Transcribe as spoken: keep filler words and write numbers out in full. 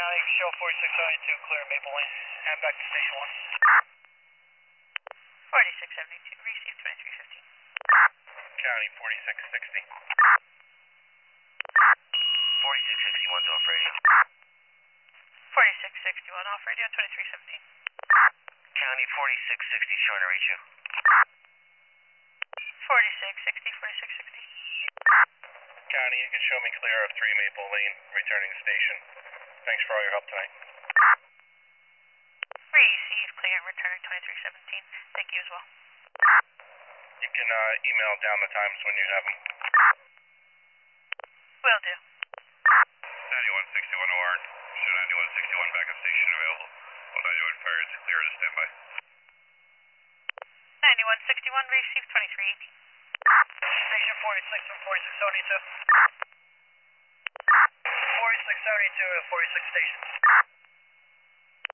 County, show forty-six seventy-two, clear Maple Lane, and back to station one. forty-six seventy-two, receive twenty-three fifteen. County, forty-six sixty. forty-six sixty-one's off radio. forty-six sixty-one off radio, twenty-three seventeen. County, forty-six sixty, trying to reach you. forty-six sixty, forty-six sixty. County, you can show me clear of three Maple Lane, returning station. Thanks for all your help tonight. Receive clear, return twenty-three seventeen. Thank you as well. You can uh, email down the times when you have them. Will do. ninety-one sixty-one O R, show ninety-one sixty-one backup station available. While ninety-one fire is clear to standby. ninety-one sixty-one, receive twenty-three eighteen. Station forty-six from forty-six seventy-two. forty-six seventy-two to forty-six station.